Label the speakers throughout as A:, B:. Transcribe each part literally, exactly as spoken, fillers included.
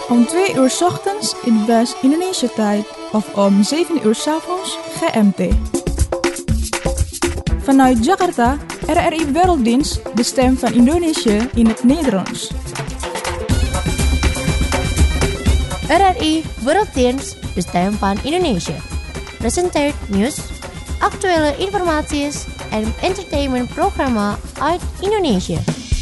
A: Om twee uur 's ochtends in West-Indonesië-tijd of om zeven uur 's avonds G M T. Vanuit Jakarta, R R I Werelddienst, de stem van Indonesië in het Nederlands.
B: R R I Werelddienst, de stem van Indonesië. Presenteert nieuws, actuele informatie en entertainmentprogramma uit Indonesië.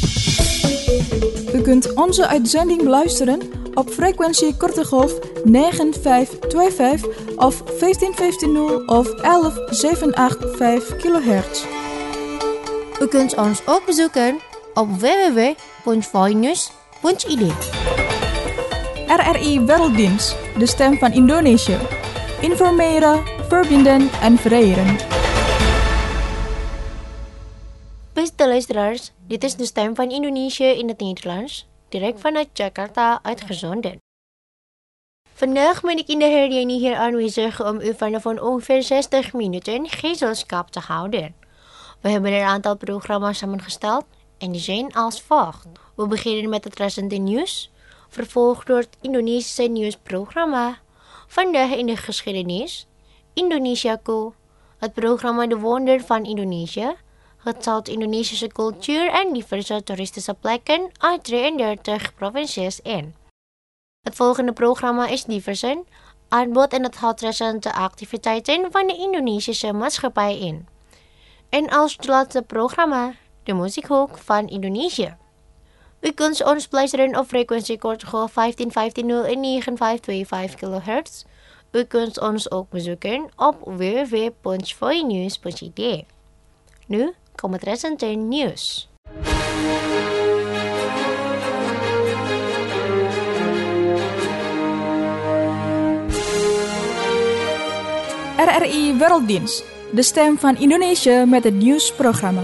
A: U kunt onze uitzending beluisteren op frequentie korte golf negen vijf twee vijf of vijftien vijftien of elf zeven acht vijf kilohertz.
B: U kunt ons ook bezoeken op w w w punt voinews punt i d.
A: R R I Werelddienst, de stem van Indonesië. Informeren, verbinden en vereren.
B: Beste luisteraars, dit is de stem van Indonesië in het Nederlands, direct vanuit Jakarta uitgezonden. Vandaag ben ik in de herdenking hier aanwezig om u vanaf ongeveer zestig minuten gezelschap te houden. We hebben er een aantal programma's samengesteld en die zijn als volgt. We beginnen met het recente nieuws, vervolgd door het Indonesische nieuwsprogramma, Vandaag in de geschiedenis, Indonesiaku, het programma De Wonder van Indonesië, het Zuid-Indonesische cultuur en diverse toeristische plekken uit drieëndertig provincies in. Het volgende programma is Diversen, aanbod en het houdt recente activiteiten van de Indonesische maatschappij in. En als laatste programma, de muziekhoek van Indonesië. U kunt ons beluisteren op frequentie kortgolf vijftien vijftien en negen vijf twee vijf kilohertz. U kunt ons ook bezoeken op w w w punt voinews punt i d. Nu komt het recente nieuws.
A: R R I Werelddienst, de stem van Indonesië met het nieuwsprogramma.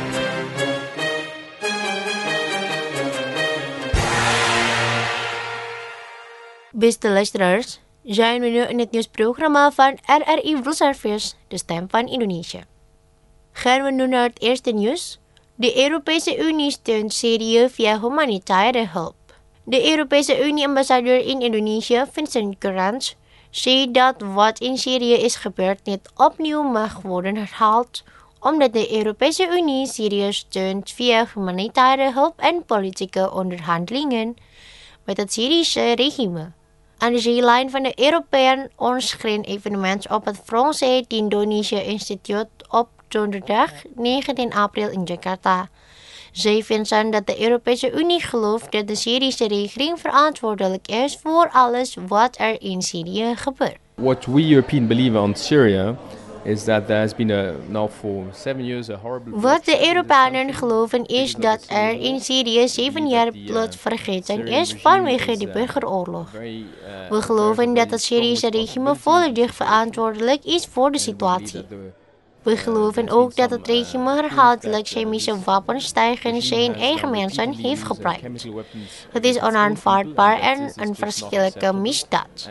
B: Beste luisteraars, zijn we nu in het nieuwsprogramma van R R I World Service, de stem van Indonesië. Gaan we nu naar het eerste nieuws. De Europese Unie steunt Syrië via humanitaire hulp. De Europese Unie-ambassadeur in Indonesië, Vincent Gerrans, zei dat wat in Syrië is gebeurd niet opnieuw mag worden herhaald, omdat de Europese Unie Syrië steunt via humanitaire hulp en politieke onderhandelingen met het Syrische regime. Aan de zijlijn van de European Onscreen evenement op het Front Indonesia Instituut op donderdag negentien april in Jakarta. Zij vinden dat de Europese Unie gelooft dat de Syrische regering verantwoordelijk is voor alles wat er in Syrië gebeurt.
C: What we Europeans believe on Syria is that there has been a now for seven years a horrible.
B: Wat de Europeanen geloven is dat er in Syrië zeven jaar bloed vergeten is vanwege de burgeroorlog. We geloven dat het Syrische regime volledig verantwoordelijk is voor de situatie. We geloven ook dat het regime herhaaldelijk chemische wapens tegen zijn eigen mensen heeft gebruikt. Het is onaanvaardbaar en een verschrikkelijke misdaad.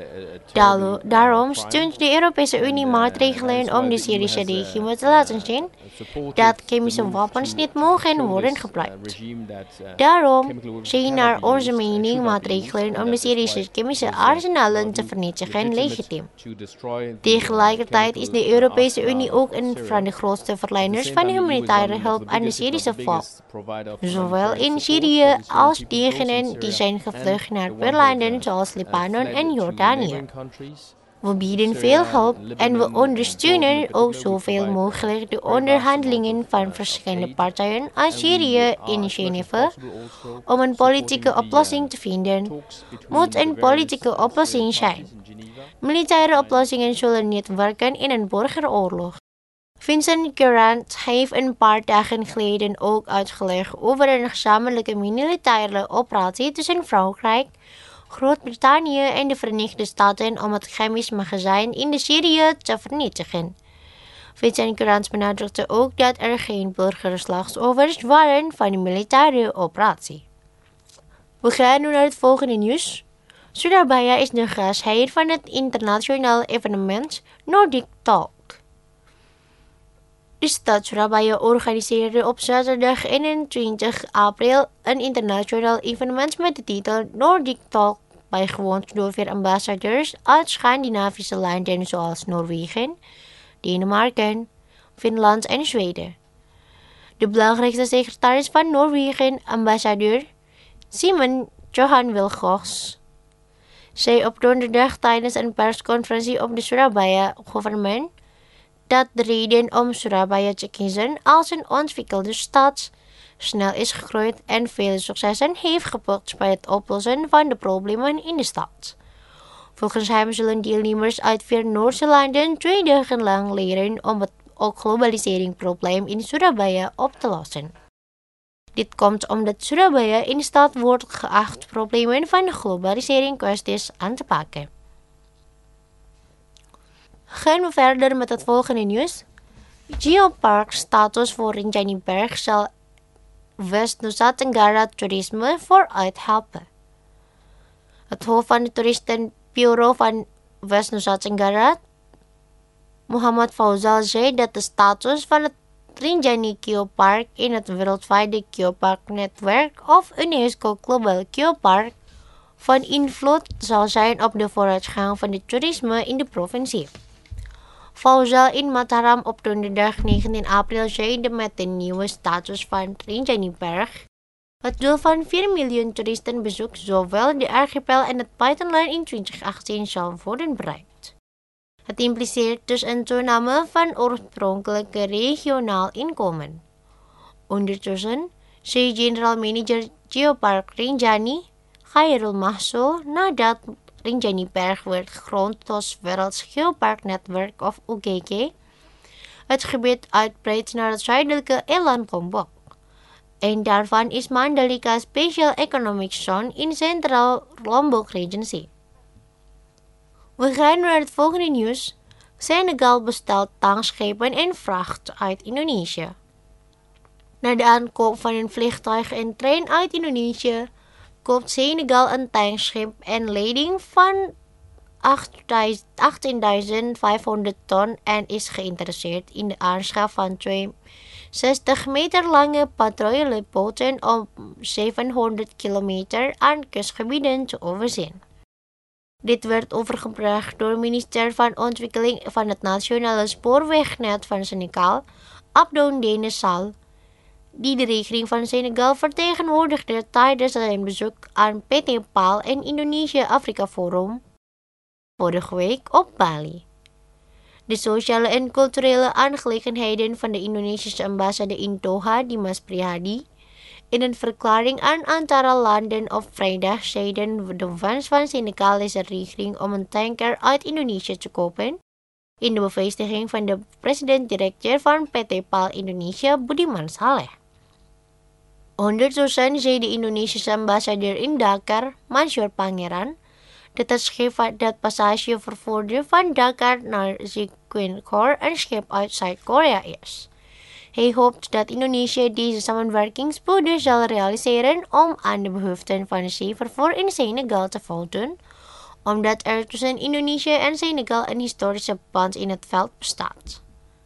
B: Daarom steunt de Europese Unie maatregelen om de Syrische regime te laten zien dat chemische wapens niet mogen worden gebruikt. Daarom zijn naar onze mening maatregelen om de Syrische chemische arsenalen te vernietigen legitiem. Tegelijkertijd is de Europese Unie ook een van de grootste verleners van humanitaire hulp aan de Syrische volk, zowel in Syrië als diegenen die zijn gevlucht naar buurlanden zoals Libanon en Jordanië. We bieden veel hulp en we ondersteunen ook zoveel mogelijk de onderhandelingen van verschillende partijen uit Syrië in Genève om een politieke oplossing te vinden. Moet een politieke oplossing zijn. Militaire oplossingen zullen niet werken in een burgeroorlog. Vincent Gerrans heeft een paar dagen geleden ook uitgelegd over een gezamenlijke militaire operatie tussen Frankrijk, Groot-Brittannië en de Verenigde Staten om het chemisch magazijn in de Syrië te vernietigen. Vincent Gerrans benadrukte ook dat er geen burgerslachtoffers waren van de militaire operatie. We gaan nu naar het volgende nieuws. Surabaya is de gastheer van het internationale evenement Nordic Talk. De stad Surabaya organiseerde op zaterdag eenentwintig april een internationaal evenement met de titel Nordic Talk bijgewoond door vier ambassadeurs uit Scandinavische landen zoals Noorwegen, Denemarken, Finland en Zweden. De belangrijkste secretaris van Noorwegen, ambassadeur Simon Johan Wilgox, zei op donderdag tijdens een persconferentie op de Surabaya Government dat de reden om Surabaya te kiezen als een ontwikkelde stad snel is gegroeid en vele successen heeft geboekt bij het oplossen van de problemen in de stad. Volgens hem zullen deelnemers uit vier Noorse landen twee dagen lang leren om het globaliseringsprobleem in Surabaya op te lossen. Dit komt omdat Surabaya in de stad wordt geacht problemen van de globalisering kwesties aan te pakken. Gaan we verder met het volgende nieuws. Geopark-status voor Rinjani-berg zal West-Nusa Tenggara toerisme vooruit helpen. Het hoofd van het toeristenbureau van West-Nusa Tenggara, Muhammad Fauzal, zei dat de status van het Rinjani Geopark in het wereldwijde Geopark-netwerk of UNESCO Global Geopark van invloed zal zijn op de vooruitgang van het toerisme in de provincie. Fauzal in Mataram op donderdag negentien april zei dat met de nieuwe status van Rinjani-berg het doel van vier miljoen toeristenbezoek zowel de archipel en het buitenland in twintig achttien zal worden bereikt. Het impliceert dus een toename van oorspronkelijke regionaal inkomen. Ondertussen zei general manager Geopark Rinjani, Khairul Mahsul, nadat Rinjani-berg werd gegrond als Werelds Geoparknetwerk of U G G, het gebied uitbreidt naar het zuidelijke eiland Lombok. Een daarvan is Mandalika Special Economic Zone in Centraal Lombok Regency. We gaan naar het volgende nieuws. Senegal bestelt tankschepen en vracht uit Indonesië. Na de aankoop van een vliegtuig en trein uit Indonesië koopt Senegal een tankschip en lading van achttienduizend vijfhonderd ton en is geïnteresseerd in de aanschaf van twee zestig meter lange patrouilleboten om zevenhonderd kilometer aan kustgebieden te overzien. Dit werd overgebracht door minister van Ontwikkeling van het Nationale Spoorwegnet van Senegal, Abdou Dene Sall, die de regering van Senegal vertegenwoordigde tijdens zijn bezoek aan P T P A L en Indonesië-Afrika Forum vorige week op Bali. De sociale en culturele aangelegenheden van de Indonesische ambassade in Doha, Dimas Priyadi, in een verklaring aan antara landen op vrijdag zeiden de wens van de Senegalese regering om een tanker uit Indonesië te kopen, in de bevestiging van de president-directeur van P T P A L Indonesië, Budiman Saleh. Ondertussen zei de Indonesische ambassadeur in Dakar, Mansyur Pangeran, dat het schip dat passage vervoerde van Dakar naar Siguenchor een schip uit Zuid-Korea is. Hij hoopt dat Indonesië deze samenwerking spoedig zal realiseren om aan de behoeften van het zeevervoer in Senegal te voldoen, omdat er tussen Indonesië en Senegal een historische band in het veld bestaat.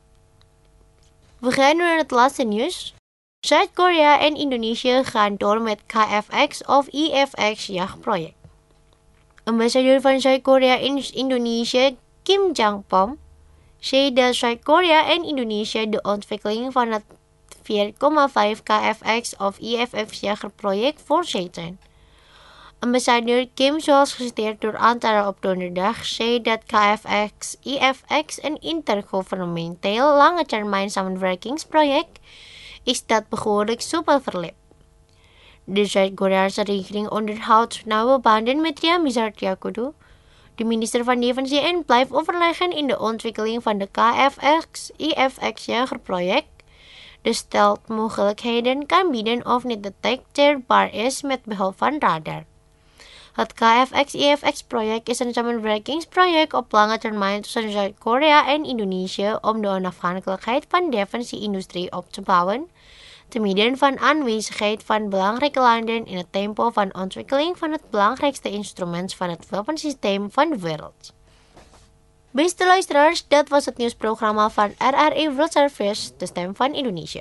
B: We gaan naar het laatste nieuws. Zuid-Korea en Indonesië gaan door met K F X of I F X jachtproject. Ambassadeur van Zuid-Korea in Indonesië, Kim Jang-pom, zei dat Zuid-Korea en Indonesië de ontwikkeling van het vier komma vijf K F X of I F X jagerproject voortzetten. Ambassadeur Kim, zoals geciteerd door Antara op donderdag, zei dat K F X I F X een intergouvernementeel lange termijn samenwerkingsproject is dat behoorlijk soepel verliep. De Zuid-Koreaanse regering onderhoudt nauwe banden met Ria Mizar Triakudu, de minister van Defensie, en blijft overleggen in de ontwikkeling van de K F X I F X jagerproject. De stelt mogelijkheden kan bieden of niet detecteerbaar is met behulp van radar. Het K F X I F X-project is een samenwerkingsproject op lange termijn tussen Zuid-Korea en Indonesië om de onafhankelijkheid van de defensieindustrie op te bouwen, te midden van aanwezigheid van belangrijke landen in het tempo van ontwikkeling van het belangrijkste instrument van het wapensysteem van de wereld. Beste luisteraars, dat was het nieuwsprogramma van R R I World Service, de stem van Indonesië.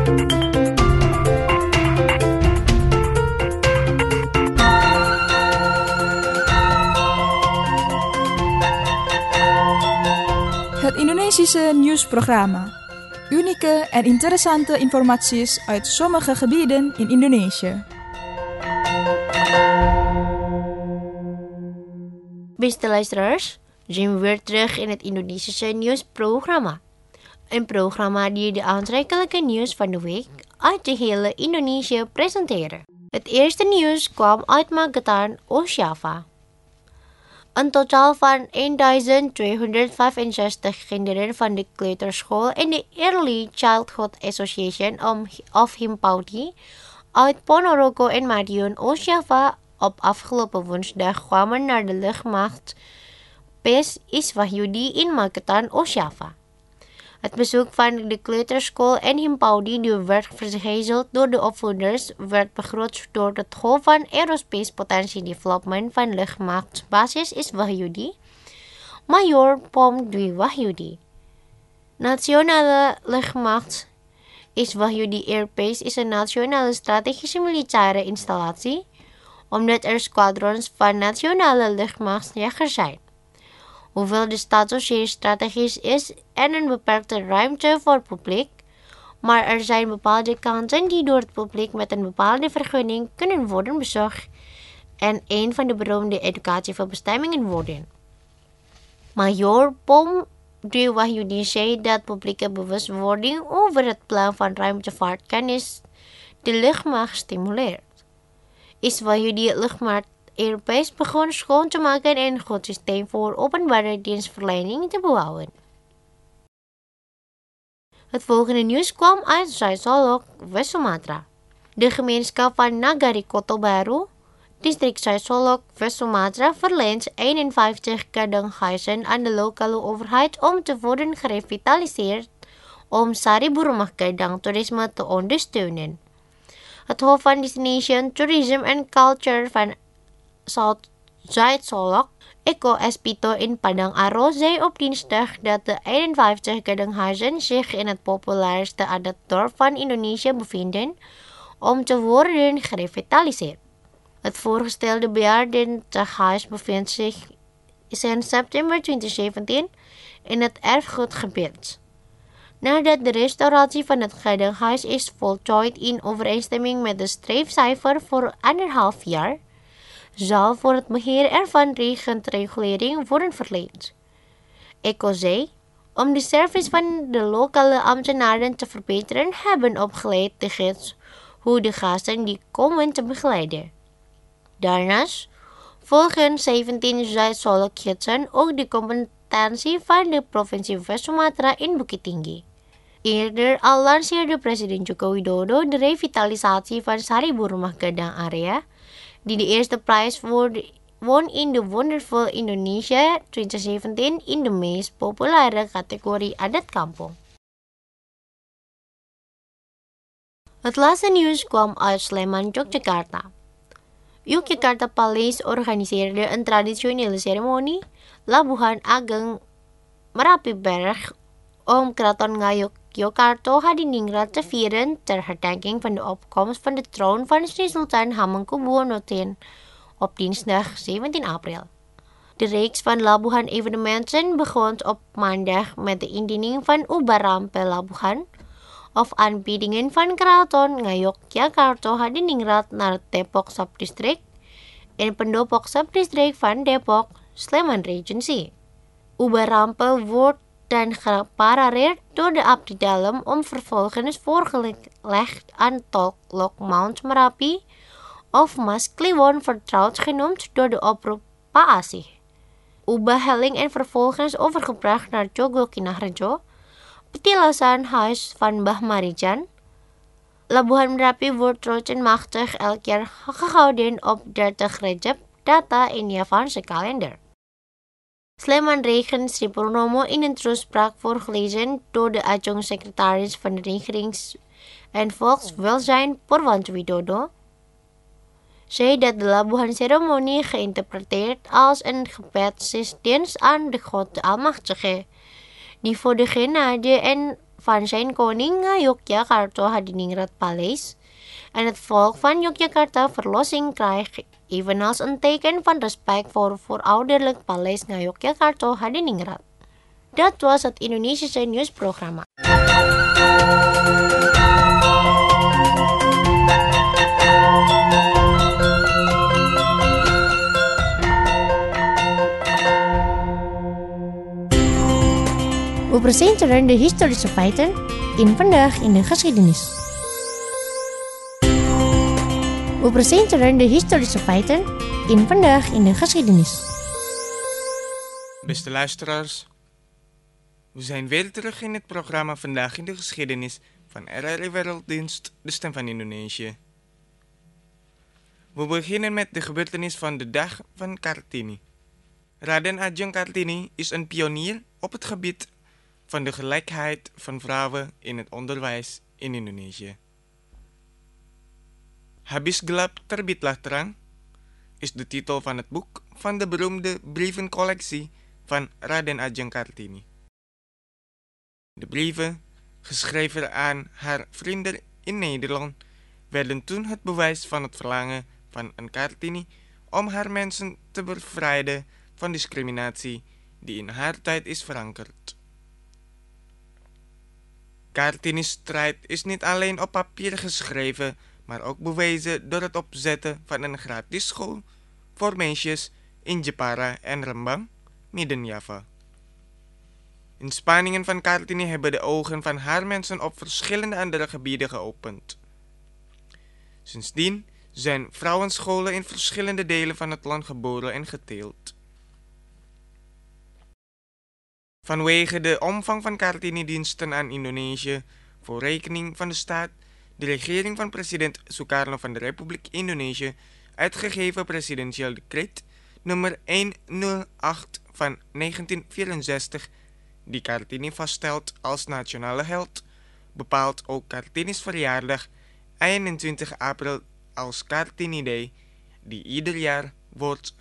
A: Het Indonesische nieuwsprogramma. Unieke en interessante informaties uit sommige gebieden in Indonesië.
B: Beste luisteraars, zijn we weer terug in het Indonesische nieuwsprogramma. Een programma die de aantrekkelijke nieuws van de week uit de hele Indonesië presenteren. Het eerste nieuws kwam uit Magetan, Oost-Java. Een totaal van duizend tweehonderdvijfenzestig kinderen van de kleuterschool en de Early Childhood Association of Himpauti uit Ponorogo en Madiun, Oost-Java op afgelopen woensdag kwamen naar de luchtmacht Base Iswahyudi in Magetan, Oost-Java. Het bezoek van de kleuterschool en Himpauti, die werd vergezeld door de opvoeders, werd begroot door het hoofd van Aerospace Potentie Development van luchtmacht Basis Iswahyudi, Major Pom Dwi Wahyudi. Nationale luchtmacht Iswahyudi Airbase is een nationale strategische militaire installatie, omdat er squadrons van nationale luchtmachtjagers zijn. Hoewel de status zeer strategisch is en een beperkte ruimte voor het publiek, maar er zijn bepaalde kanten die door het publiek met een bepaalde vergunning kunnen worden bezocht en een van de beroemde educatiebestemmingen worden. Major Pom Dwi Wahyudi zei dat publieke bewustwording over het plan van ruimtevaartkennis de luchtmacht stimuleert. Iswahyudi luchtmacht Airbase begon schoon te maken en een goed systeem voor openbare dienstverlening te bouwen. Het volgende nieuws kwam uit Zuid-Solok, West-Sumatra. De gemeenschap van Nagari Koto Baru, district Zuid-Solok, West-Sumatra, verleent eenenvijftig kadanghuizen aan de lokale overheid om te worden gerevitaliseerd om Sariburumah Kadang toerisme te ondersteunen. Het hoofd van Destination Tourism and Culture van Zuid-Solok, Eko Espito in Padang Aro, zei op dinsdag dat de eenenvijftig kadanghuizen zich in het populairste adatdorp van Indonesië bevinden om te worden gerevitaliseerd. Het voorgestelde bejaardentehuis bevindt zich sinds september twintig zeventien in het erfgoedgebied. Nadat de restauratie van het kadanghuis is voltooid in overeenstemming met de streefcijfer voor anderhalf jaar, zal voor het beheer ervan regentregulering worden verleend. Eko zei, om de service van de lokale ambtenaren te verbeteren, hebben opgeleid de gids hoe de gasten die komen te begeleiden. Daarnaast volgen zeventien Zuid-Solok gidsen ook de competentie van de provincie West-Sumatra in Bukit Tinggi. Eerder al lanceerde president Joko Widodo de revitalisatie van Sariburumah Kadang area, die de eerste prijs won in de Wonderful Indonesia twintig zeventien in de meest populaire categorie adat kampung. Het laatste nieuws kwam uit Sleman, Yogyakarta. Yogyakarta Palace organiseerde een traditionele ceremonie, Labuhan Ageng Merapiberg, om Kraton Ngayogyakarta Hadiningrat te vieren ter herdenking van de opkomst van de troon van Sri Sultan Hamengkubuwono X op dinsdag zeventien april. De reeks van Labuhan evenementen begon op maandag met de indiening van Ubarampe Labuhan, of aanbiedingen van Kraton Ngayogyakarta Hadiningrat naar het Depok subdistrict en Pendopok subdistrict van Depok, Sleman Regency. Ubarampe wordt dan gepareerd door de abdi dalam om vervolgens voorgelegd aan Tolk Mount Merapi of Mas Kliwon vertrouwd genoemd door de oproep Pak Asih. Ubahelling en vervolgens overgebracht naar Jogo Kinarjo, petilasan huis van Mbah Marijan. Labuhan Merapi wordt trots en machtig elk jaar gehouden op dertig Rejab data in de Javaanse kalender. Sleman Regen Sri Purnomo in een toespraak voorgelezen door de adjunct-secretaris van de Regerings- en Volkswelzijn Purwanto Widodo, zei dat de Labuhan-ceremonie geïnterpreteerd als een gebedsdienst aan de God de Almachtige, die voor de genade en van zijn koning naar Yogyakarta Hadiningrat Paleis en het volk van Yogyakarta verlossing krijgt, evenals een teken van respect voor voorouderlijk paleis naar Yogyakarta Hadiningrat. Dat was het Indonesische nieuwsprogramma. We presenteren de historische feiten in Vandaag in de Geschiedenis. We presenteren de historische feiten in Vandaag in de Geschiedenis.
D: Beste luisteraars, we zijn weer terug in het programma Vandaag in de Geschiedenis van R R I Werelddienst, de Stem van Indonesië. We beginnen met de gebeurtenis van de dag van Kartini. Raden Adjeng Kartini is een pionier op het gebied van de gelijkheid van vrouwen in het onderwijs in Indonesië. Habis gelap terbitlah terang is de titel van het boek van de beroemde brievencollectie van Raden Adjeng Kartini. De brieven, geschreven aan haar vrienden in Nederland, werden toen het bewijs van het verlangen van een Kartini om haar mensen te bevrijden van discriminatie die in haar tijd is verankerd. Kartini's strijd is niet alleen op papier geschreven, maar ook bewezen door het opzetten van een gratis school voor meisjes in Jepara en Rembang, Midden-Java. Inspanningen van Kartini hebben de ogen van haar mensen op verschillende andere gebieden geopend. Sindsdien zijn vrouwenscholen in verschillende delen van het land geboren en geteeld. Vanwege de omvang van Kartini-diensten aan Indonesië voor rekening van de staat, de regering van president Sukarno van de Republiek Indonesië, uitgegeven presidentieel decreet nummer honderdachttien van negentien vierenzestig, die Kartini vaststelt als nationale held, bepaalt ook Kartini's verjaardag eenentwintig april als Kartini Day, die ieder jaar wordt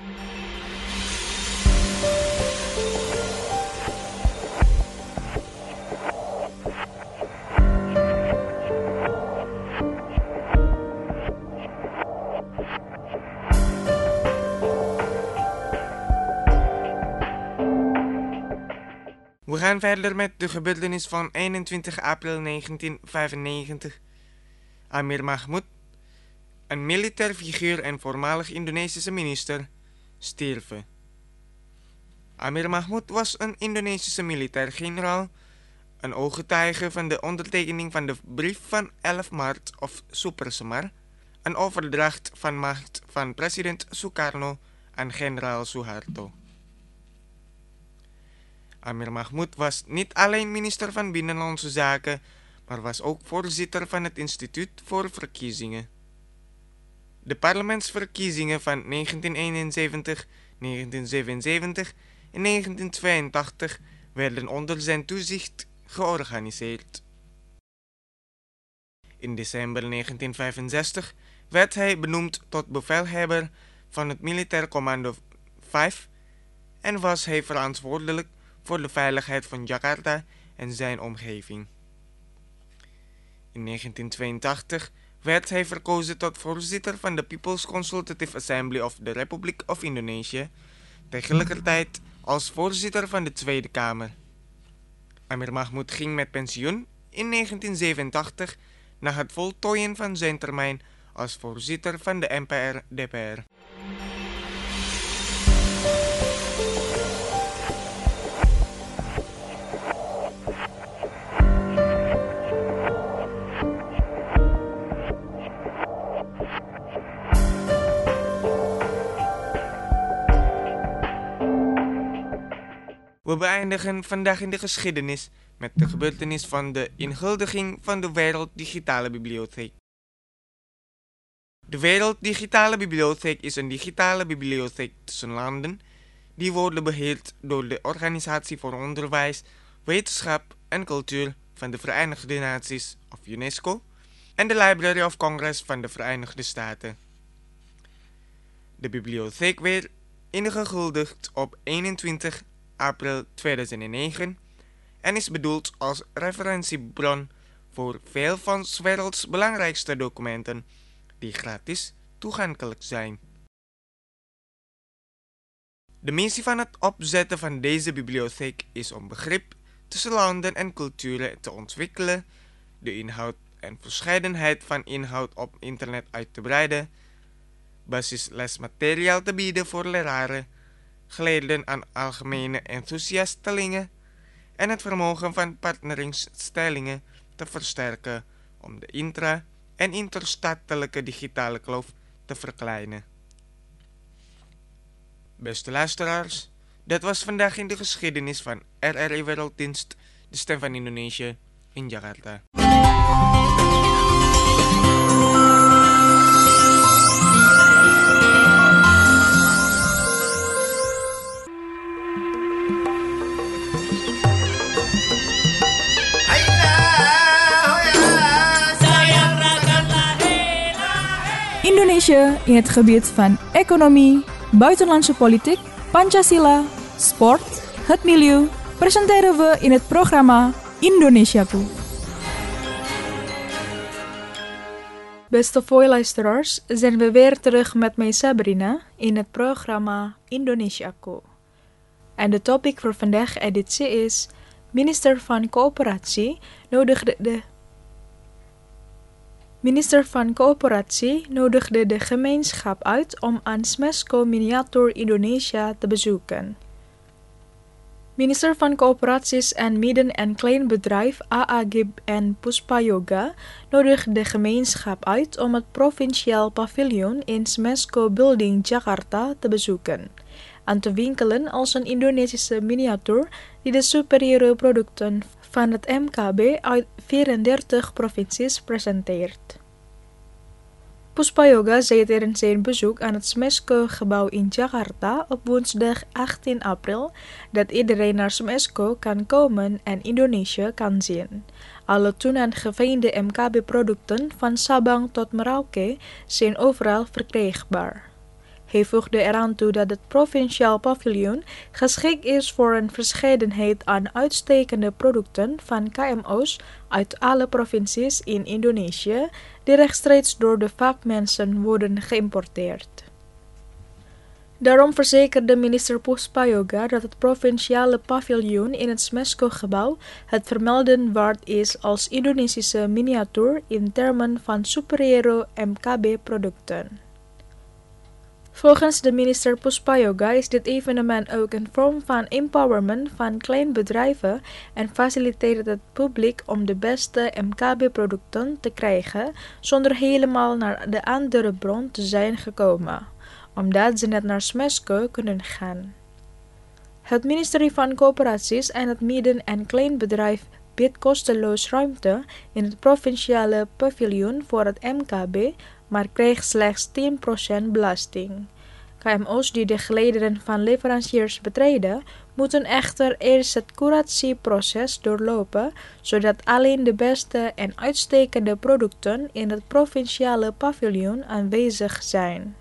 D: We gaan verder met de gebeurtenis van eenentwintig april negentien vijfennegentig. Amir Mahmud, een militair figuur en voormalig Indonesische minister, stierf. Amir Mahmud was een Indonesische militair generaal, een ooggetuige van de ondertekening van de brief van elf maart of Super Semar, een overdracht van macht van president Sukarno aan generaal Suharto. Amir Mahmud was niet alleen minister van Binnenlandse Zaken, maar was ook voorzitter van het Instituut voor Verkiezingen. De parlementsverkiezingen van negentien eenenzeventig, negentien zevenenzeventig en negentien tweeëntachtig werden onder zijn toezicht georganiseerd. In december negentien vijfenzestig werd hij benoemd tot bevelhebber van het Militair Commando vijf en was hij verantwoordelijk voor de veiligheid van Jakarta en zijn omgeving. In negentien tweeëntachtig werd hij verkozen tot voorzitter van de People's Consultative Assembly of the Republic of Indonesië, tegelijkertijd als voorzitter van de Tweede Kamer. Amir Mahmud ging met pensioen in negentien zevenentachtig na het voltooien van zijn termijn als voorzitter van de M P R D P R. We beëindigen vandaag in de geschiedenis met de gebeurtenis van de inhuldiging van de Wereld Digitale Bibliotheek. De Wereld Digitale Bibliotheek is een digitale bibliotheek tussen landen die worden beheerd door de Organisatie voor Onderwijs, Wetenschap en Cultuur van de Verenigde Naties of UNESCO en de Library of Congress van de Verenigde Staten. De bibliotheek werd ingehuldigd op eenentwintig april tweeduizend negen en is bedoeld als referentiebron voor veel van 's werelds belangrijkste documenten die gratis toegankelijk zijn. De missie van het opzetten van deze bibliotheek is om begrip tussen landen en culturen te ontwikkelen, de inhoud en verscheidenheid van inhoud op internet uit te breiden, basislesmateriaal te bieden voor leraren, geleerden aan algemene enthousiastelingen en het vermogen van partneringsinstellingen te versterken om de intra- en interstatelijke digitale kloof te verkleinen. Beste luisteraars, dat was vandaag in de geschiedenis van R R I Werelddienst, de stem van Indonesië, in Jakarta.
A: Indonesia in het gebied van economie, buitenlandse politiek, Pancasila, sport, het milieu, presenteren we in het programma Indonesiaku. Beste luisteraars, zijn we weer terug met mij Sabrina in het programma Indonesiaku. En de topic voor vandaag editie is: Minister van Coöperatie nodigde de Minister van Coöperatie nodigde de gemeenschap uit om aan Smesco Miniatuur Indonesia te bezoeken. Minister van Coöperaties en Midden- en Kleinbedrijf A A G N Puspayoga nodigt de gemeenschap uit om het provinciaal paviljoen in Smesco Building Jakarta te bezoeken, aan te winkelen als een Indonesische miniatuur die de superiore producten van het M K B uit vierendertig provincies presenteert. Puspayoga zei tijdens zijn bezoek aan het Smesco-gebouw in Jakarta op woensdag achttien april dat iedereen naar Smesco kan komen en Indonesië kan zien. Alle toen aangeveende M K B-producten van Sabang tot Merauke zijn overal verkrijgbaar. Hij voegde eraan toe dat het provinciaal paviljoen geschikt is voor een verscheidenheid aan uitstekende producten van K M O's uit alle provincies in Indonesië, die rechtstreeks door de vakmensen worden geïmporteerd. Daarom verzekerde minister Puspayoga dat het provinciale paviljoen in het Smesco-gebouw het vermelden waard is als Indonesische miniatuur in termen van superiore M K B-producten. Volgens de minister Puspayoga is dit evenement ook een vorm van empowerment van kleinbedrijven en faciliteert het publiek om de beste M K B-producten te krijgen zonder helemaal naar de andere bron te zijn gekomen, omdat ze net naar Smesco kunnen gaan. Het ministerie van Coöperaties en het Midden- en Kleinbedrijf biedt kosteloos ruimte in het provinciale paviljoen voor het M K B, maar krijgt slechts tien procent belasting. K M O's die de gelederen van leveranciers betreden, moeten echter eerst het curatieproces doorlopen, zodat alleen de beste en uitstekende producten in het provinciale paviljoen aanwezig zijn.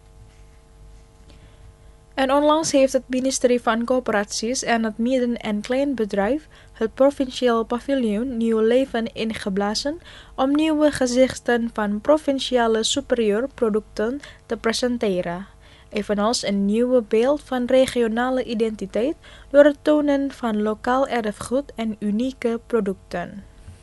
A: En onlangs heeft het ministerie van Coöperaties en het Midden- en Kleinbedrijf het provinciaal paviljoen nieuw leven ingeblazen om nieuwe gezichten van provinciale superieur producten te presenteren, evenals een nieuwe beeld van regionale identiteit door het tonen van lokaal erfgoed en unieke producten.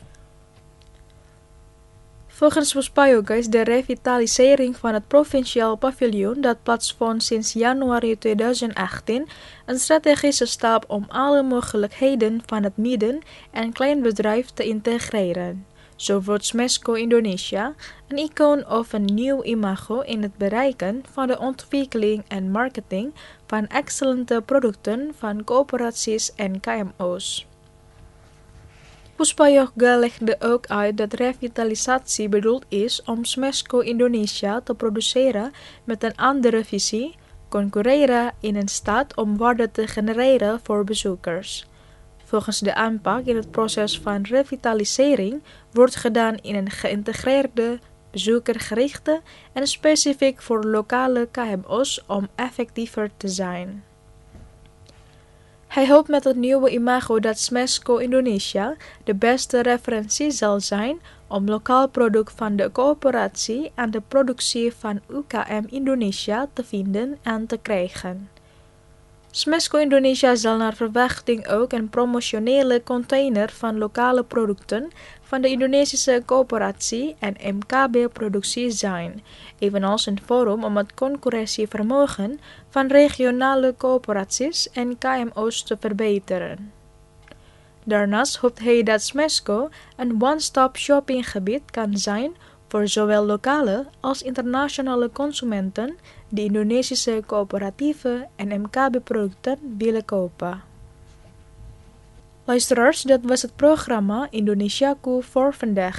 A: Volgens Puspayoga is de revitalisering van het provinciaal paviljoen dat plaatsvond sinds januari tweeduizend achttien een strategische stap om alle mogelijkheden van het midden- en kleinbedrijf te integreren. Zo wordt Smesco Indonesia een icoon of een nieuw imago in het bereiken van de ontwikkeling en marketing van excellente producten van coöperaties en K M O's. Puspayoga legde ook uit dat revitalisatie bedoeld is om Smesco Indonesia te produceren met een andere visie, concurreren in een staat om waarde te genereren voor bezoekers. Volgens de aanpak in het proces van revitalisering wordt gedaan in een geïntegreerde, bezoekergerichte en specifiek voor lokale K M O's om effectiever te zijn. Hij hoopt met het nieuwe imago dat Smesco Indonesia de beste referentie zal zijn om lokaal product van de coöperatie en de productie van U K M Indonesia te vinden en te krijgen. Smesco Indonesia zal naar verwachting ook een promotionele container van lokale producten van de Indonesische coöperatie en M K B-productie zijn, evenals een forum om het concurrentievermogen van regionale coöperaties en K M O's te verbeteren. Daarnaast hoopt hij dat Smesco een one-stop shoppinggebied kan zijn voor zowel lokale als internationale consumenten die Indonesische coöperatieven en M K B-producten willen kopen. Luisteraars, dat was het programma Indonesiaku voor vandaag.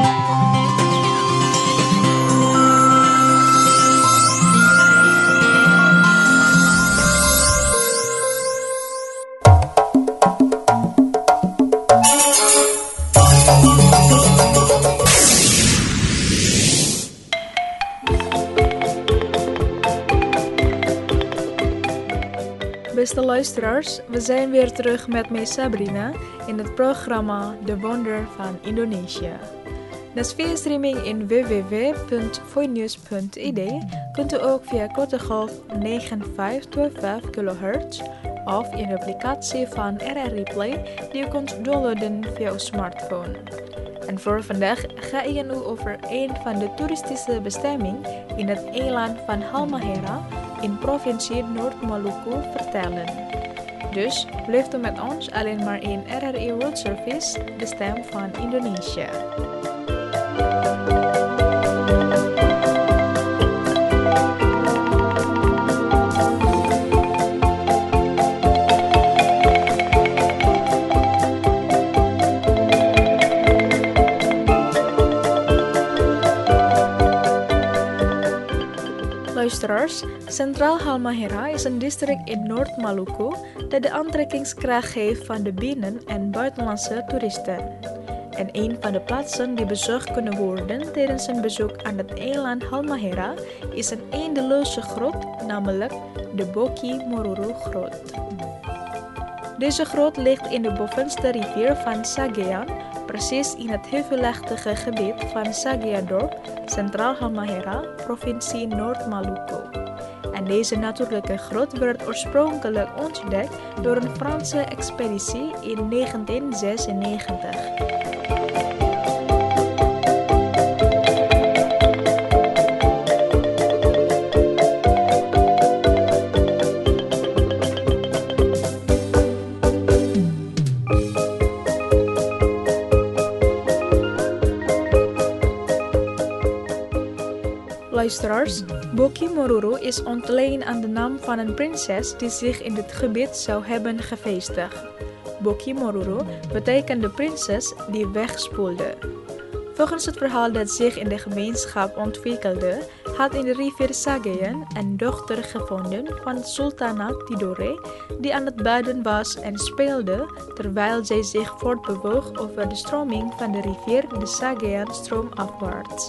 A: Beste luisteraars, we zijn weer terug met mij Sabrina in het programma De Wonder van Indonesië. Naast via streaming in w w w punt voinews punt i d kunt u ook via korte golf negen vijf twee vijf kilohertz of in de applicatie van R R I Play die u kunt downloaden via uw smartphone. En voor vandaag ga ik aan u over een van de toeristische bestemmingen in het eiland van Halmahera in provincie Noord-Maluku vertellen. Dus blijft u met ons alleen maar in R R I World Service, de stem van Indonesië. Luisteraars, Centraal Halmahera is een district in Noord-Maluku dat de aantrekkingskracht heeft van de binnen- en buitenlandse toeristen. En een van de plaatsen die bezocht kunnen worden tijdens een bezoek aan het eiland Halmahera is een eindeloze grot, namelijk de Boki Moruru Grot. Deze grot ligt in de bovenste rivier van Sagayan, precies in het heuvelachtige gebied van Sagayadorp, Centraal Halmahera, provincie Noord-Maluku. En deze natuurlijke grot werd oorspronkelijk ontdekt door een Franse expeditie in negentien zesennegentig. Luisteraars, Boki Moruru is ontleend aan de naam van een prinses die zich in dit gebied zou hebben gevestigd. Boki Moruru betekent de prinses die wegspoelde. Volgens het verhaal dat zich in de gemeenschap ontwikkelde, had in de rivier Sagayan een dochter gevonden van Sultana Tidore, die aan het baden was en speelde terwijl zij zich voortbewoog over de stroming van de rivier de Sagayan stroomafwaarts.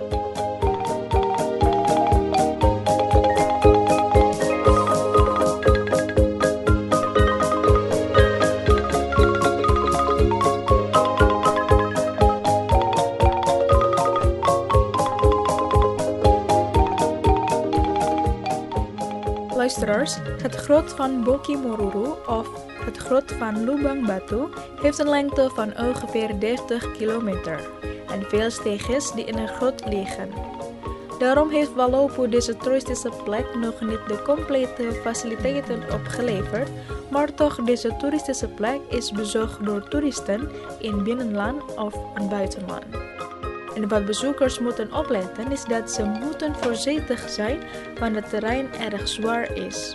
A: Luisteraars, het grot van Boki Moruru of het grot van Lubang Batu heeft een lengte van ongeveer dertig kilometer en veel steegjes die in een grot liggen. Daarom heeft Walopo deze toeristische plek nog niet de complete faciliteiten opgeleverd, maar toch deze toeristische plek is bezocht door toeristen in binnenland of in buitenland. En wat bezoekers moeten opletten is dat ze moeten voorzichtig zijn wanneer het terrein erg zwaar is.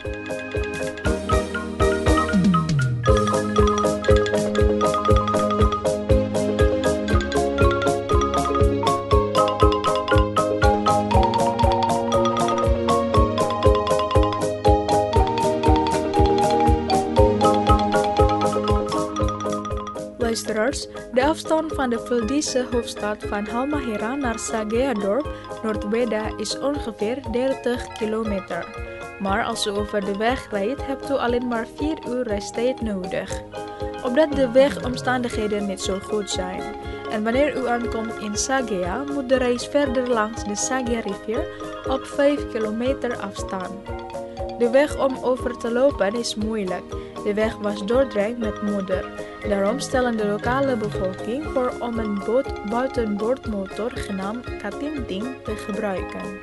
A: Luisteraars, de afstand van de Valdese hoofdstad van Halmahera naar Sagayadorp, Noord-Weda, is ongeveer dertig kilometer. Maar als u over de weg rijdt, hebt u alleen maar vier uur reistijd nodig. Omdat de wegomstandigheden niet zo goed zijn. En wanneer u aankomt in Sagea, moet de reis verder langs de Sagea-rivier op vijf kilometer afstand. De weg om over te lopen is moeilijk. De weg was doordrenkt met modder. Daarom stellen de lokale bevolking voor om een boot buitenboordmotor genaamd katinting te gebruiken.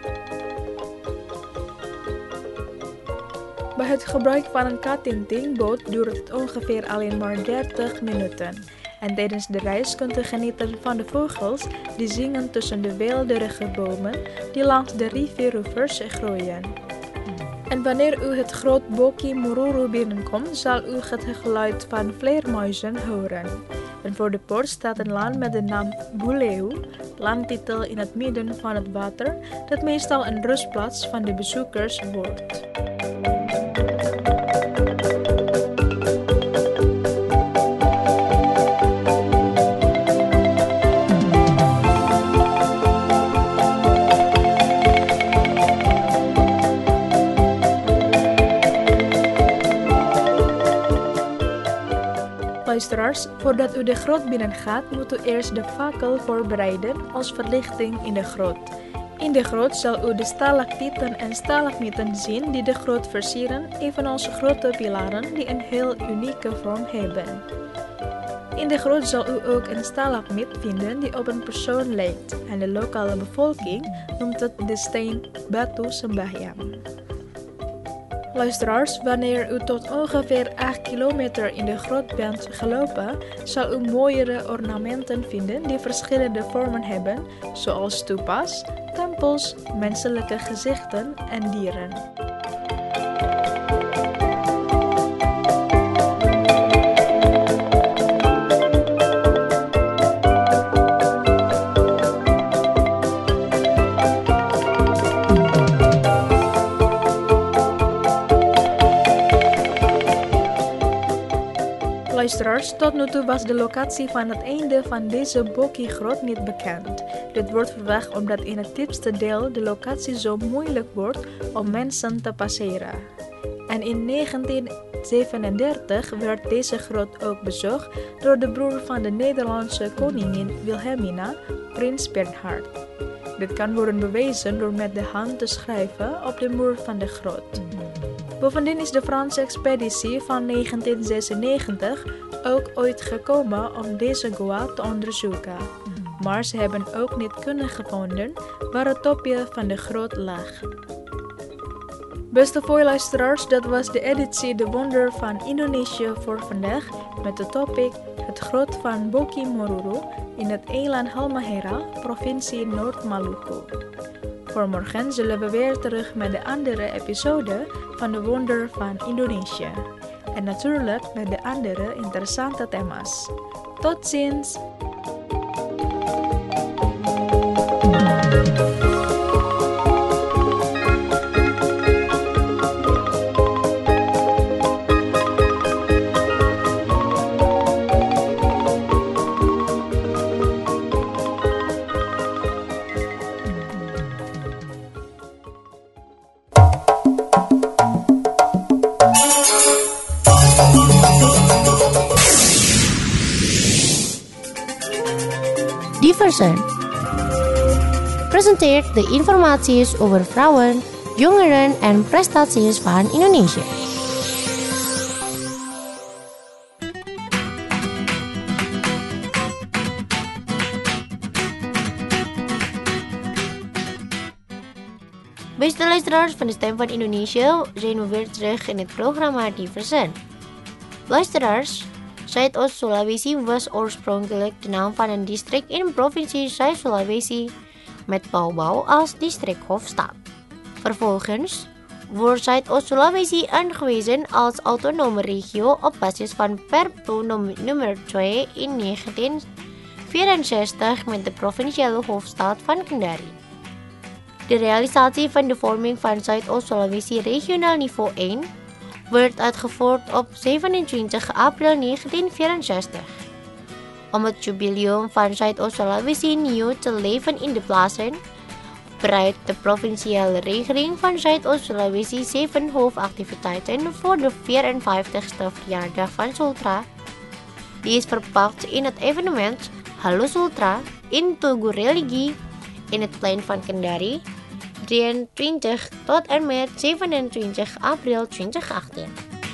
A: Bij het gebruik van een katintingboot duurt het ongeveer alleen maar dertig minuten. En tijdens de reis kunt u genieten van de vogels die zingen tussen de weelderige bomen die langs de rivieroevers groeien. En wanneer u het groot Boki Mururu binnenkomt, zal u het geluid van vleermuizen horen. En voor de poort staat een land met de naam Buleu, landtitel in het midden van het water, dat meestal een rustplaats van de bezoekers wordt. Luisteraars, voordat u de grot binnengaat, moet u eerst de fakkel voorbereiden als verlichting in de grot. In de grot zal u de stalactieten en stalagmieten zien die de grot versieren, evenals grote pilaren die een heel unieke vorm hebben. In de grot zal u ook een stalagmiet vinden die op een persoon lijkt en de lokale bevolking noemt het de steen Batu Sembahyang. Luisteraars, wanneer u tot ongeveer acht kilometer in de grot bent gelopen, zal u mooiere ornamenten vinden die verschillende vormen hebben, zoals stupas, tempels, menselijke gezichten en dieren. Luisteraars, tot nu toe was de locatie van het einde van deze Boki-grot niet bekend. Dit wordt verwacht omdat in het diepste deel de locatie zo moeilijk wordt om mensen te passeren. En in negentien zevenendertig werd deze grot ook bezocht door de broer van de Nederlandse koningin Wilhelmina, prins Bernhard. Dit kan worden bewezen door met de hand te schrijven op de muur van de grot. Bovendien is de Franse expeditie van negentien zesennegentig ook ooit gekomen om deze goa te onderzoeken. Maar ze hebben ook niet kunnen gevonden waar het topje van de grot lag. Beste voorluisteraars, dat was de editie De Wonder van Indonesië voor vandaag met de topic Het Grot van Boki Mururu in het eiland Halmahera, provincie Noord-Maluku. Voor morgen zullen we weer terug met de andere episode van De Wonder van Indonesië. En natuurlijk met de andere interessante thema's. Tot ziens!
B: Diversen presenteert de informaties over vrouwen, jongeren en prestaties van Indonesië. Beste luisteraars van de Stem van Indonesië, zijn we weer terug in het programma Diversen. Luisteraars, Zuidoost-Sulawesi was oorspronkelijk de naam van een district in de provincie Zuid-Sulawesi met Bau-Bau als districthoofdstad. Vervolgens wordt Zuidoost-Sulawesi aangewezen als autonome regio op basis van Perpres nummer twee in negentien vierenzestig met de provinciale hoofdstad van Kendari. De realisatie van de vorming van Zuidoost-Sulawesi regionaal niveau één werd uitgevoerd op zevenentwintig april negentien vierenzestig. Om het jubileum van Zuidoost-Sulawesi nieuw te leven in de plaatsen, verspreid de provinciale regeling van Zuidoost-Sulawesi zeven hoofdactiviteiten voor de vierenvijftigste verjaardag van Sultra. Die is verpakt in het evenement Halo Sultra in Tugu Religi in het plein van Kendari, drieëntwintig tot en met zevenentwintig april tweeduizend achttien.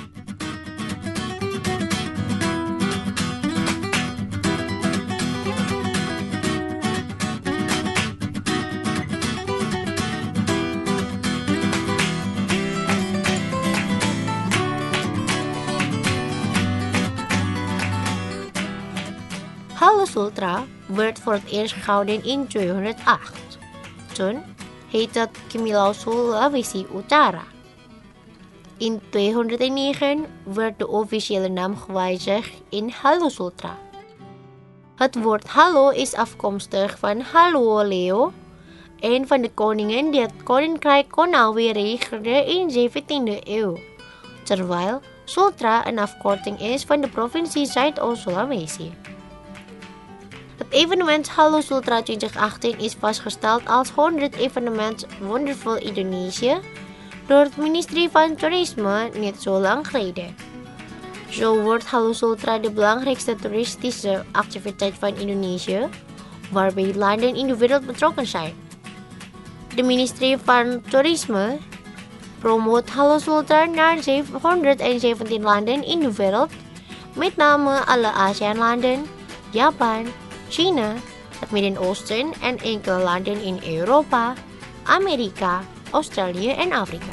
B: Halo Sultra werd voor het eerst gehouden in tweehonderdacht. Toen heette het Kemilau Sulawesi Utara. In tweehonderdnegen werd de officiële naam gewijzigd in Halo Sultra. Het woord Halo is afkomstig van Hallo Leo, een van de koningen die het koninkrijk Konawe regerde in de zeventiende eeuw, terwijl Sultra een afkorting is van de provincie Zuidoost-Sulawesi. Het evenement Halo Sultra tweeduizend achttien is vastgesteld als honderd evenement Wonderful Indonesië door het ministerie van Toerisme niet zo lang geleden. Zo wordt Halo Sultra de belangrijkste toeristische activiteit van Indonesië, waarbij landen in de wereld betrokken zijn. De ministerie van Toerisme promoot Halo Sultra naar honderdzeventien landen in de wereld, met name alle ASEAN-landen, Japan, China, het Midden-Oosten en enkele landen in Europa, Amerika, Australië en Afrika.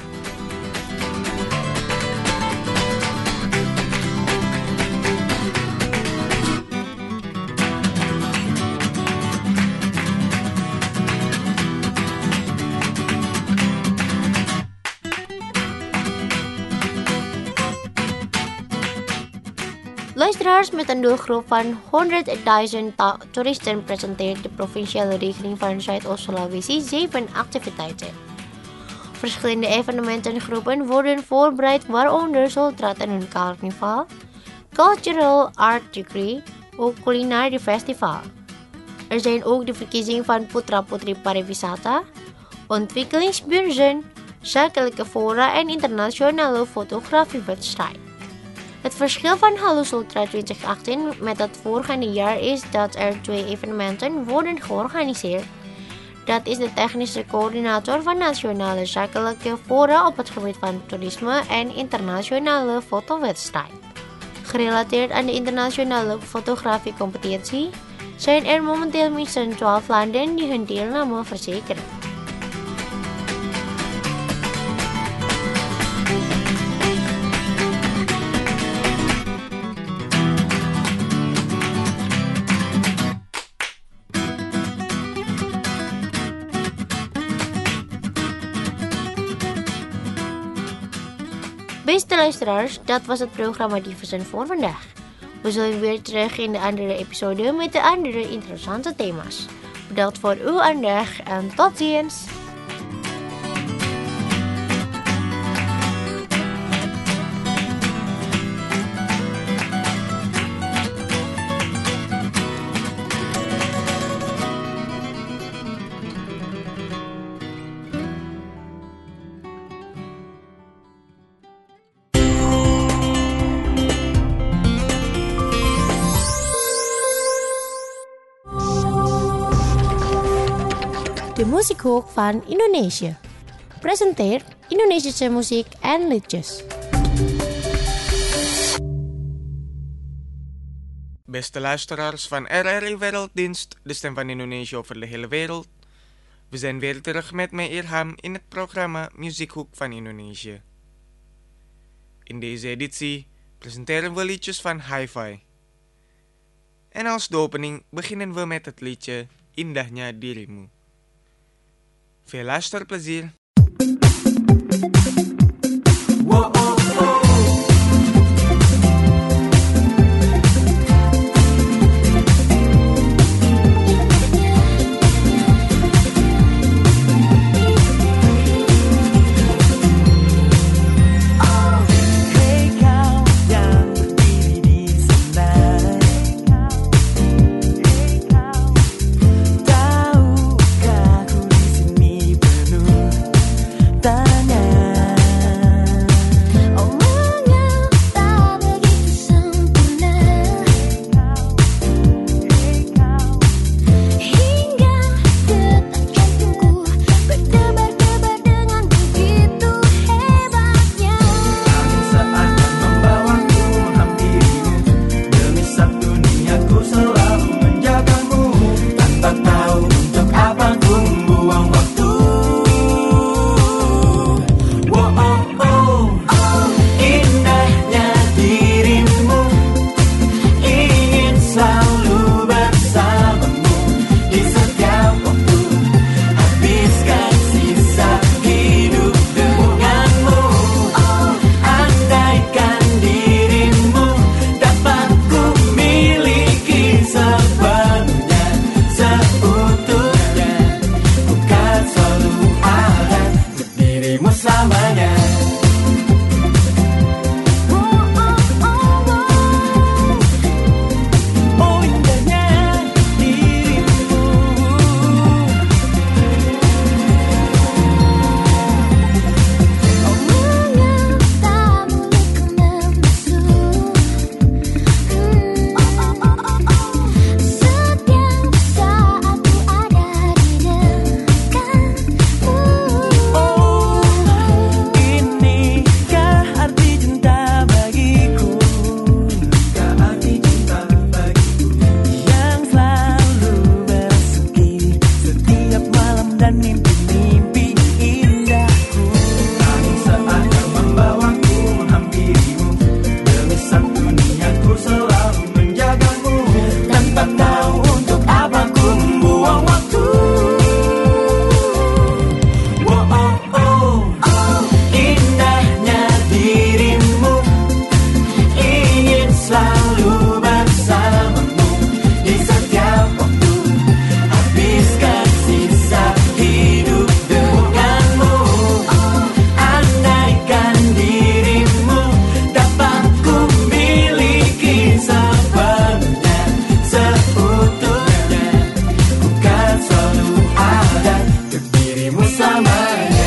B: Luisteraars, met een doelgroep van honderdduizend toeristen presenteert de provinciale regeling van Zuidoost-Sulawesi zeven activiteiten. Verschillende evenementengroepen worden voorbereid, waaronder Sultra en Carnival, Cultural Art Degree, ook Culinary Festival. Er zijn ook de verkiezingen van Putra Putri Pariwisata, ontwikkelingsbeurzen, zakelijke fora en internationale fotografiewedstrijd. Het verschil van Halo Sultra tweeduizend achttien met het voorgaande jaar is dat er twee evenementen worden georganiseerd. Dat is de technische coördinator van nationale zakelijke fora op het gebied van toerisme en internationale fotowedstrijd. Gerelateerd aan de internationale fotografiecompetitie zijn er momenteel minstens twaalf landen die hun deelname verzekeren. Beste luisteraars, dat was het programma Diversen voor vandaag. We zullen weer terug in de andere episode met de andere interessante thema's. Bedankt voor uw aandacht en tot ziens! De muziekhoek van Indonesië. Presenteert Indonesische muziek en liedjes.
D: Beste luisteraars van R R I Werelddienst, de stem van Indonesië over de hele wereld. We zijn weer terug met mij Irham in het programma Muziekhoek van Indonesië. In deze editie presenteren we liedjes van Hi-Fi. En als de opening beginnen we met het liedje Indahnya Dirimu. Veel luisterplezier. Wow, oh, oh.
E: Tahukah ku di sini dan mimpi-mimpi indahku. Angin seakan membawaku menghampirimu, demi satu niatku selalu menjagamu. Tanpa tahu untuk apa ku membuang waktu. Oh, oh, oh, oh. Indahnya dirimu, ingin selalu bersamamu di setiap waktu. Habiskan sisa hidup denganmu. Andaikan dirimu dapat ku miliki sepenuhnya, seutuhnya, ku kan selalu ada untuk dirimu selamanya.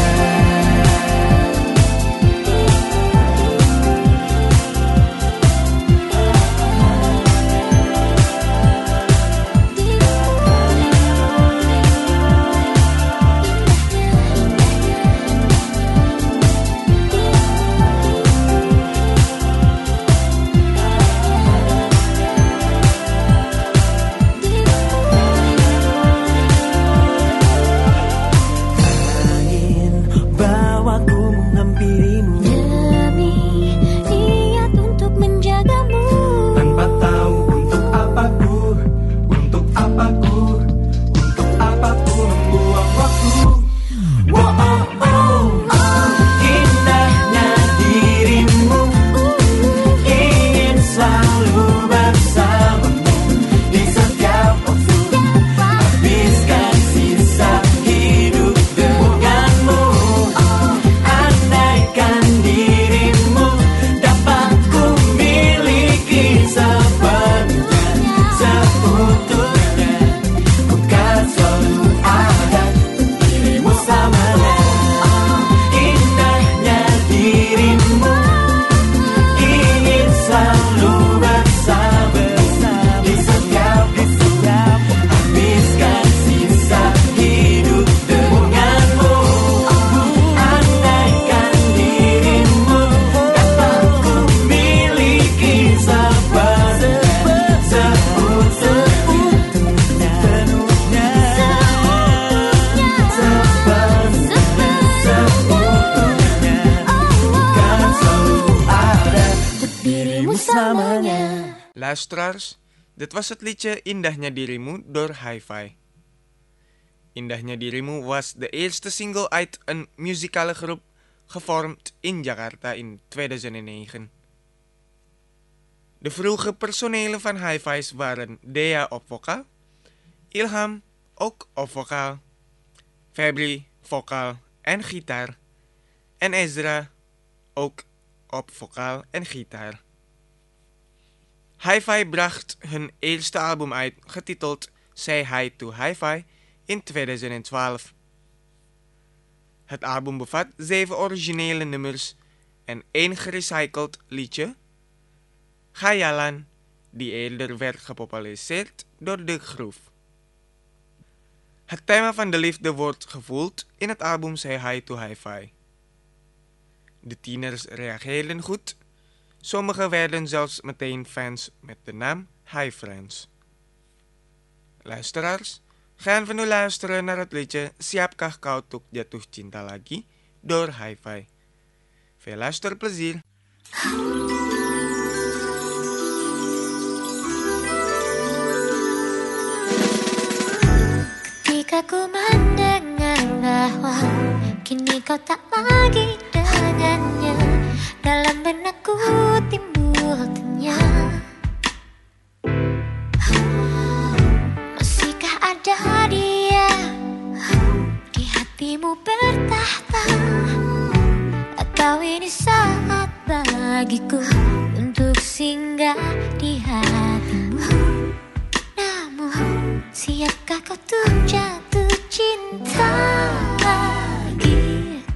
E: Angin bawaku menghampirimu,
F: Demi niat untuk menjagamu.
E: tanpa tahu untuk apa ku, untuk apa ku, untuk apa ku membuang waktu. Oh, oh, oh, oh. Indahnya dirimu, ingin selalu bersamamu di setiap waktu. Habiskan sisa hidup denganmu. Andaikan dirimu dapat ku miliki sepenuhnya, seutuhnya, ku kan selalu ada untuk dirimu selamanya. Indahnya dirimu, ingin selalu bersama di setiap waktu. Habiskan sisa hidup denganmu. Andaikan dirimu dapat ku miliki sepenuhnya, seutuhnya, sepenuhnya, seutuhnya, kan selalu ada untuk dirimu selamanya.
D: Luisteraars, dit was het liedje Indahnya Dirimu door Hi-Fi. Indahnya Dirimu was de eerste single uit een muzikale groep gevormd in Jakarta in tweeduizend negen. De vroege personelen van Hi-Fi's waren Dea op vocaal, Ilham ook op vocaal, Febri vocaal en gitaar en Ezra ook op vocaal en gitaar. Hi-Fi bracht hun eerste album uit, getiteld Say Hi to Hi-Fi, in tweeduizend twaalf. Het album bevat zeven originele nummers en één gerecycled liedje, Khayalan, die eerder werd gepopulariseerd door de groef. Het thema van de liefde wordt gevoeld in het album Say Hi to Hi-Fi. De tieners reageerden goed. Sommigen werden zelfs meteen fans met de naam Hi Friends. Luisteraars, gaan we nu luisteren naar het liedje Siapkah Kau Tuk Jatuh Cinta Lagi door Hi-Fi. Veel luisterplezier.
F: Ketika ku mendengar bahwa kini kau tak lagi dengannya, dalam benakku timbul tanya, masihkah ada dia di hatimu bertahta, atau ini saat bagiku untuk singgah di hatimu. Namun siapkah kau tuh jatuh cinta lagi?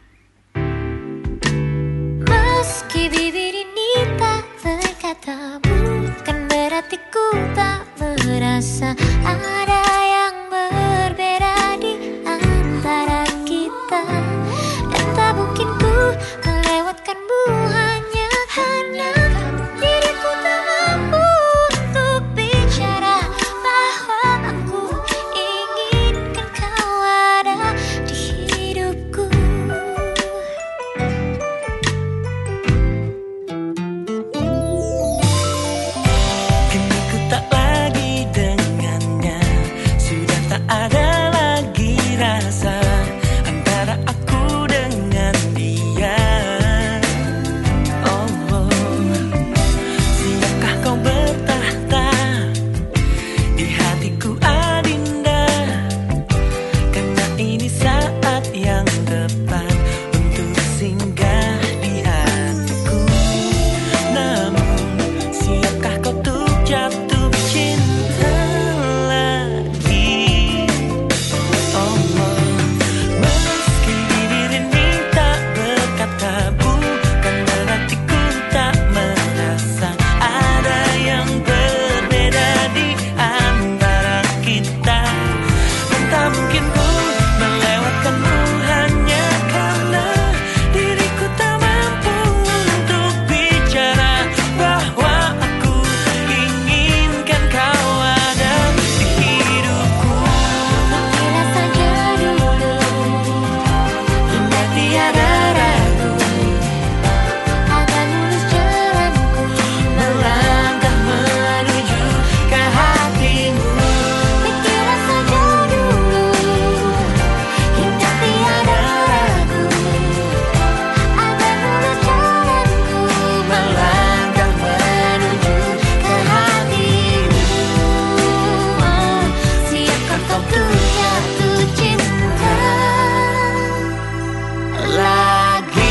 F: Meski bibir ini tak berkata, bukan berarti ku tak merasa ada yang berbeda di antara kita. Dan tak mungkin ku melewatkanmu hanya karena diriku tak mampu untuk bicara bahwa aku ingin
G: dirasa antara aku dengan dia. Oh, oh. Siapkah kau bertahta di hatiku Adinda? Karena ini saat yang tepat untuk singgah di hatiku. Namun siapkah kau untuk jatuh cinta lagi? Oh, oh. Meski bibir ini tak berkata bukan berartiku tak merasa ada yang berbeda di antara kita. Dan tak mungkin ku melewatkanmu hanya karena diriku tak mampu untuk bicara bahwa aku inginkan kau ada di hidupku.
F: Kira saja dulu
G: Hingga tiada ragu
F: akan lurus jalanku
G: melangkah menuju ke hatimu.
F: Kira saja dulu hingga tiada ragu akan lurus jalanku
G: Melangkah menuju
F: ke hatimu. Siapkah kau untuk jatuh cinta
G: lagi.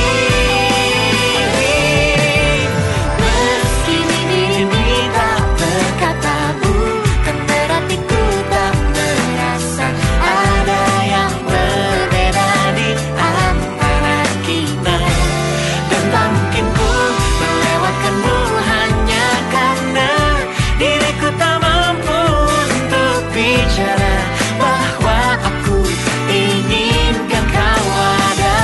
G: Meski bibir ini tak berkata bukan berarti ku tak merasa ada yang berbeda di antara kita. Dan tak mungkin ku melewatkanmu hanya karena diriku tak mampu untuk bicara bahwa aku inginkan kau ada.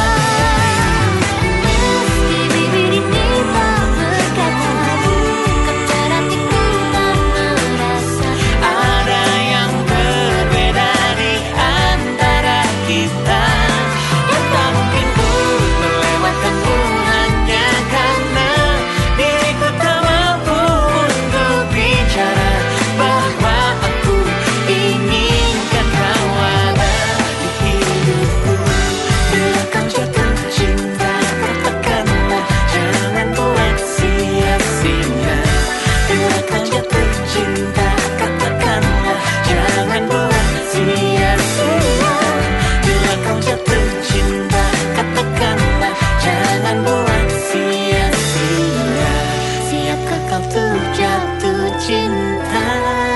F: Meski bibir ini tak berkata bukan berarti ku tak merasa
G: Ada yang berbeda di antara kita. Dan tak mungkin ku melewatkanmu hanya karena diriku tak mampu untuk bicara bahwa aku inginkan kau ada di hidupku. Bila kau jatuh cinta, katakanlah jangan buat sia-sia. Bila kau jatuh cinta, katakanlah jangan buat sia-sia. Bila kau jatuh cinta, katakanlah jangan buat sia-sia. Siapkah kau tuh jatuh cinta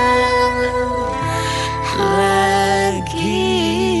G: lagi?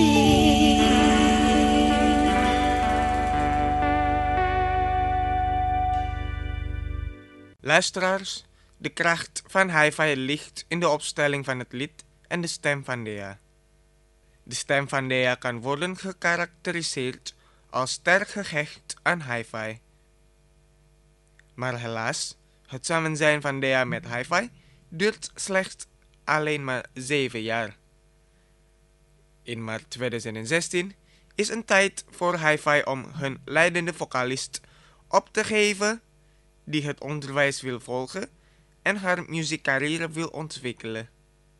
D: Luisteraars, de kracht van hi-fi ligt in de opstelling van het lied en de stem van Dea. De stem van Dea kan worden gekarakteriseerd als sterk gehecht aan hi-fi. Maar helaas, het samen zijn van Dea met hi-fi duurt slechts alleen maar zeven jaar. In maart tweeduizend zestien is een tijd voor hi-fi om hun leidende vocalist op te geven die het onderwijs wil volgen en haar muziekcarrière wil ontwikkelen.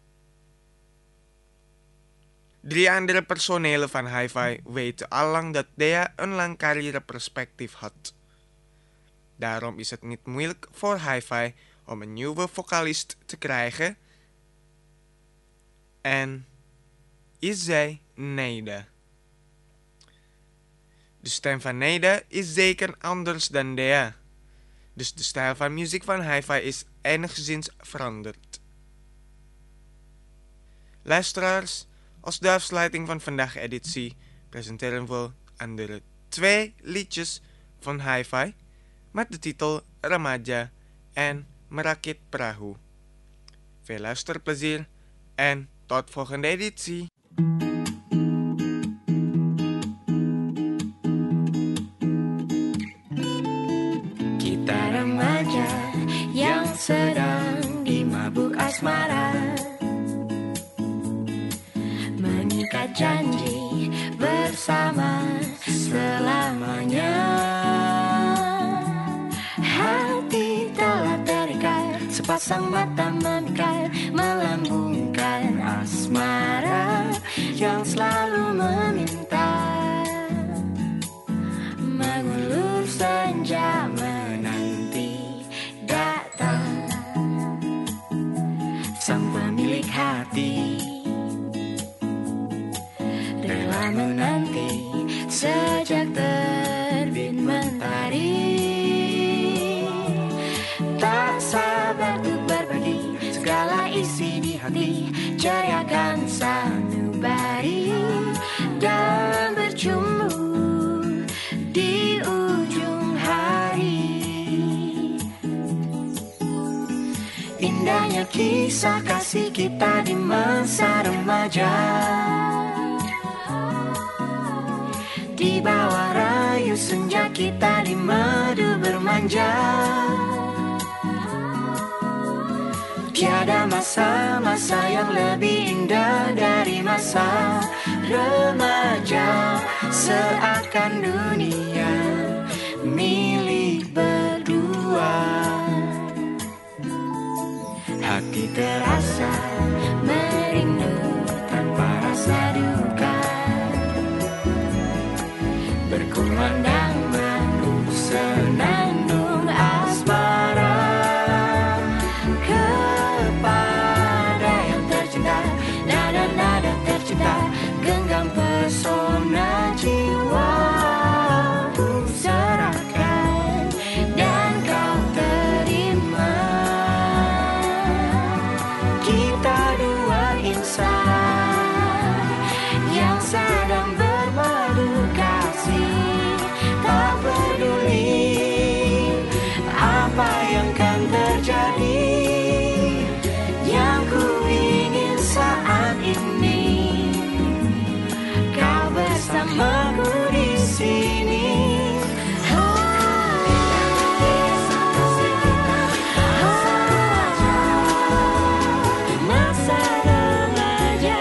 D: Drie andere personelen van hi-fi weten allang dat Dea een lang carrièreperspectief had. Daarom is het niet moeilijk voor hi-fi om een nieuwe vocalist te krijgen. En is zij Neida. De stem van Neida is zeker anders dan Dea. Dus de stijl van muziek van hi-fi is enigszins veranderd. Luisteraars, als de afsluiting van vandaag editie presenteren we andere twee liedjes van hi-fi met de titel Remaja en Merakit Perahu. Veel luisterplezier en tot volgende editie.
G: Kita remaja yang sedang dimabuk asmara, mengikat janji bersama selamanya. Hati telah terikat, sepasang mata memikat, melambungkan asmara bujang selalu meminta, mengulur senja menanti datang sang pemilik hati, rela menanti sejak terbit mentari. Tak sabar untuk berbagi segala isi di hati, ceriakan sanubari dan berjumpa di ujung hari. Indahnya kisah kasih kita di masa remaja, di bawah rayu senja kita di madu bermanja. Tiada masa-masa yang lebih indah dari masa remaja, seakan dunia milik berdua. Hati terasa merindu tanpa rasa duka, berkumandang madu senandung asmara kepada yang tercinta. Nada-nada tercipta genggam pesona jiwa, ku serahkan dan kau terima. Kita dua insan yang sedang bermadu kasih, tak peduli apa yang kan terjadi. Yang ku ingin saat ini kau bersamaku di sini. Masa remaja,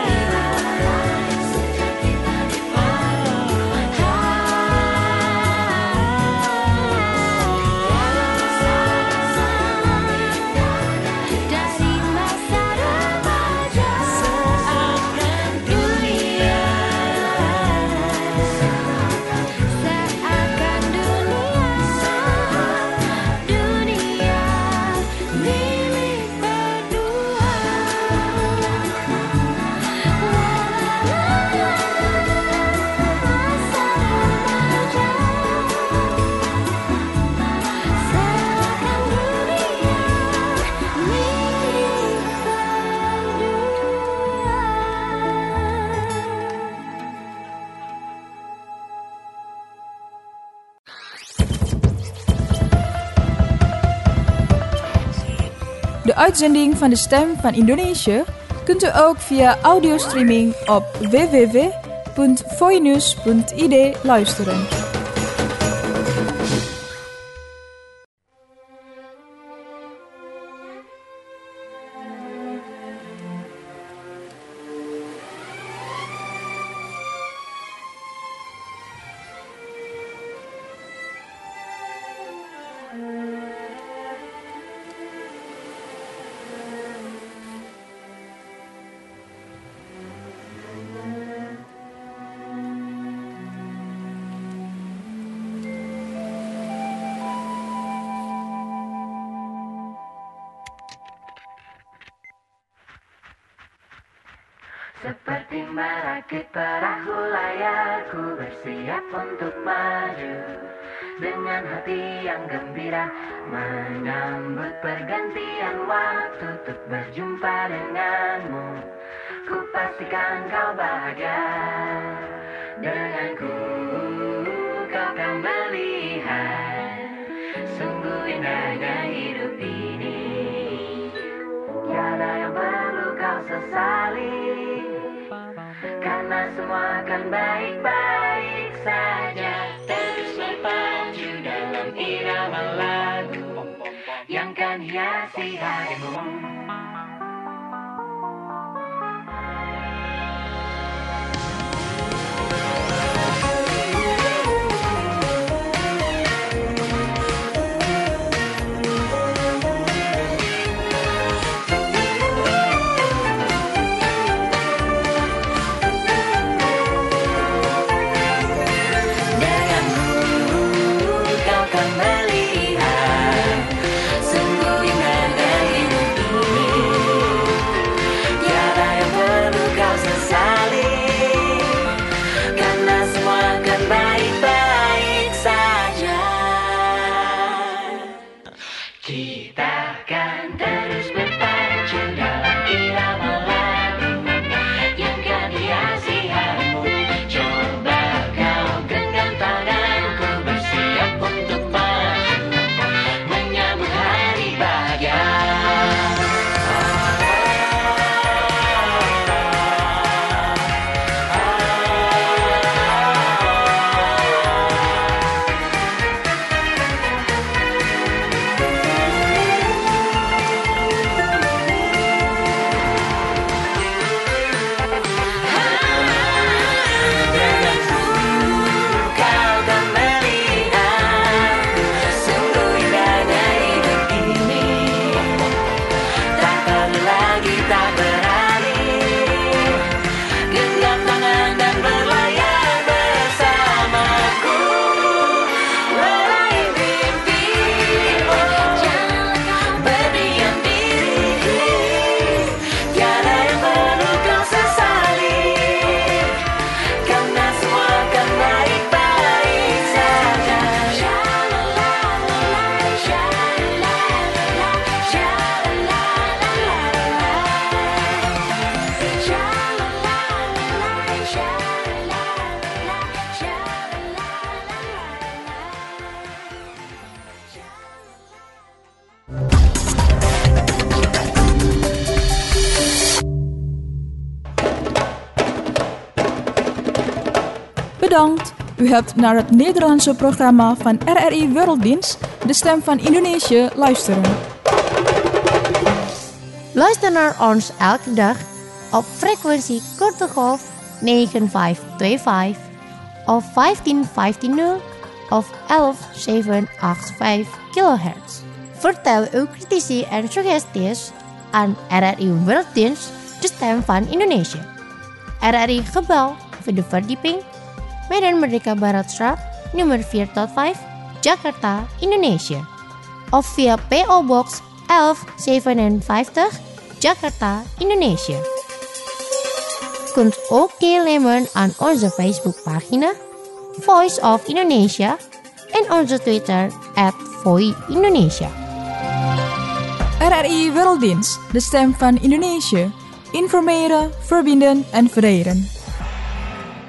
G: dari masa remaja seakan dunia, seakan dunia, dunia milik berdua. Masa remaja seakan dunia milik
A: De uitzending van de Stem van Indonesië kunt u ook via audiostreaming op w w w punt voinews punt i d luisteren.
G: seperti merakit perahu layar, ku bersiap untuk maju dengan hati yang gembira, menyambut pergantian waktu untuk berjumpa denganmu. Ku pastikan kau bahagia denganku, kau kan melihat sungguh indahnya hidup ini. Tiada yang perlu kau sesali, karena semua akan baik-baik saja. Terus berpacu dalam irama lagu yang kan hiasi harimu.
H: Bedankt! U hebt naar het Nederlandse programma van R R I Werelddienst, de stem van Indonesië, luisteren.
B: Luister naar ons elke dag op frequentie korte golf negen vijf twee vijf of vijftien vijftien of elf zeven acht vijf kilohertz. Vertel uw critici en suggesties aan R R I Werelddienst, de stem van Indonesië. R R I Gebouw, vierde verdieping, Medan Merdeka Baratstraat, nummer vier tot vijf, Jakarta, Indonesië. Of via P O Box elf zevenenvijftig, Jakarta, Indonesië. Kunt ook deelnemen aan onze Facebookpagina Voice of Indonesia en onze Twitter at Voi Indonesia.
H: R R I Werelddienst, de stem van Indonesië. Informeren, verbinden en vereren.